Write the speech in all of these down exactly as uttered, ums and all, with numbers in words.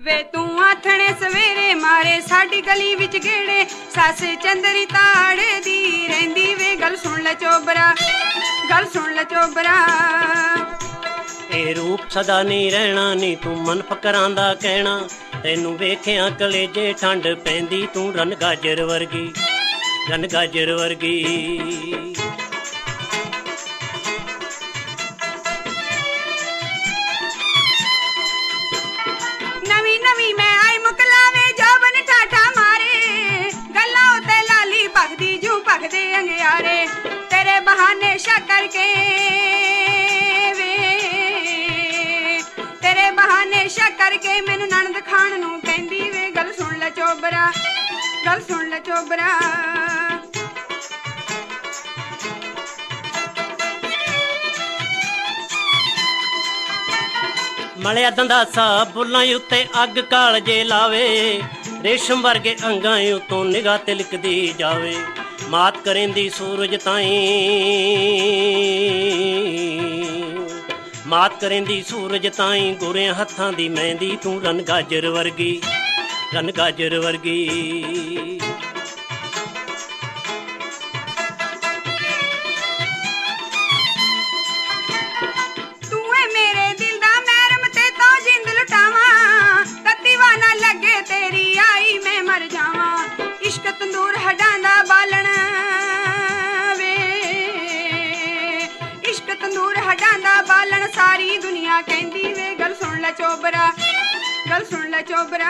ਵੇ ਤੂੰ ਆਥਣੇ ਸਵੇਰੇ ਮਾਰੇ ਸਾਡੀ ਗਲੀ ਵਿੱਚ ਗੇੜੇ, ਸੱਸ ਚੰਦਰੀ ਤਾੜੇ ਦੀ ਰਹਿੰਦੀ ਵੇ ਗੱਲ ਸੁਣ ਲੈ ਚੋਬਰਾ, ਗੱਲ ਸੁਣ ਲੈ ਚੋਬਰਾ। ਇਹ ਰੂਪ ਸਦਾ ਨਹੀਂ ਰਹਿਣਾ ਨੀ ਤੂੰ ਮਨ ਫਕਰਾਂ ਦਾ ਕਹਿਣਾ, ਤੈਨੂੰ ਵੇਖਿਆ ਕਲੇਜੇ ਠੰਡ ਪੈਂਦੀ ਤੂੰ ਰਨ ਗਾਜਰ ਵਰਗੀ, ਰਨ ਗਾਜਰ ਵਰਗੀ। ਨਵੀਂ ਨਵੀਂ ਮੈਂ ਆਈ ਮੁਕਲਾਵੇ ਜੋਬਨ ਠਾਠਾ ਮਾਰੇ, ਗੱਲਾਂ ਉਤੇ ਲਾਲੀ ਭਖਦੀ ਜੂ ਭਖਦੇ ਅੰਗਿਆਰੇ, ਤੇਰੇ ਬਹਾਨੇ ਸ਼ੱਕਰ ਕੇ ਵੇ, ਤੇਰੇ ਬਹਾਨੇ ਸ਼ੱਕਰ ਕੇ ਮੈਨੂੰ ਨਣਦ ਖਾਣ ਨੂੰ ਕਹਿੰਦੀ ਵੇ ਗੱਲ ਸੁਣ ਲੈ ਚੋਬਰਾ, ਗੱਲ ਸੁਣ ਲੈ ਚੋਬਰਾ। ਮਲਿਆ ਦੰਦਾਸਾ ਬੁੱਲਾਂ ਉੱਤੇ ਅੱਗ ਕਾਲਜੇ ਲਾਵੇ, ਰੇਸ਼ਮ ਵਰਗੇ ਅੰਗਾਂ ਉਤੋਂ ਨਿਗਾਹ ਤਿਲਕਦੀ ਜਾਵੇ, ਮਾਤ ਕਰੇਂਦੀ ਸੂਰਜ ਤਾਈਂ, ਮਾਤ ਕਰੇਂਦੀ ਸੂਰਜ ਤਾਈਂ, ਗੋਰਿਆਂ ਹੱਥਾਂ ਦੀ ਮਹਿੰਦੀ ਤੂੰ ਰਨ ਗਾਜਰ ਵਰਗੀ, ਰਨ ਗਾਜਰ ਵਰਗੀ। ਤੇਰੀ ਆਈ ਮੈਂ ਮਰ ਜਾਵਾਂ, ਇਸ਼ਕ ਤੰਦੂਰ ਹੱਡਾਂ ਦਾ ਬਾਲਣ ਵੇ, ਇਸ਼ਕ ਤੰਦੂਰ ਹੱਡਾਂ ਦਾ ਬਾਲਣ, ਸਾਰੀ ਦੁਨੀਆ ਕਹਿੰਦੀ ਵੇ ਗੱਲ ਸੁਣ ਲੈ ਚੋਬਰਾ, ਗੱਲ ਸੁਣ ਲੈ ਚੋਬਰਾ।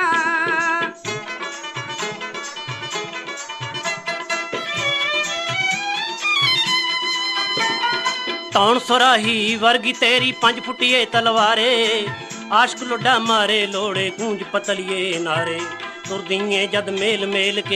ਤੌਣ ਸੁਰਾਹੀ ਵਰਗੀ ਤੇਰੀ ਪੰਜ ਫੁੱਟੀਏ ਤਲਵਾਰੇ, ਆਸ਼ਕ ਲੁੱਡਾ ਮਾਰੇ ਲੋੜੇ ਗੂੰਜ ਪਤਲੀਏ ਨਾਰੇ, ਤੁਰਦੀਏ ਜਦ ਮੇਲ ਮੇਲ ਕੇ,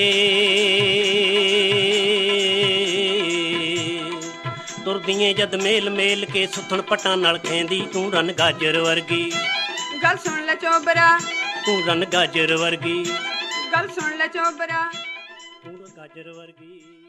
ਤੁਰਦੀਏ ਜਦ ਮੇਲ ਮੇਲ ਕੇ, ਸੁੱਥਣ ਪੱਟਾਂ ਨਾਲ ਖੇਂਦੀ ਤੂੰ ਰਨ ਗਾਜਰ ਵਰਗੀ, ਗੱਲ ਸੁਣ ਲੈ ਚੋਬਰਾ, ਤੂੰ ਰਨ ਗਾਜਰ ਵਰਗੀ, ਗੱਲ ਸੁਣ ਲੈ ਚੋਬਰਾ, ਤੂੰ ਗਾਜਰ ਵਰਗੀ।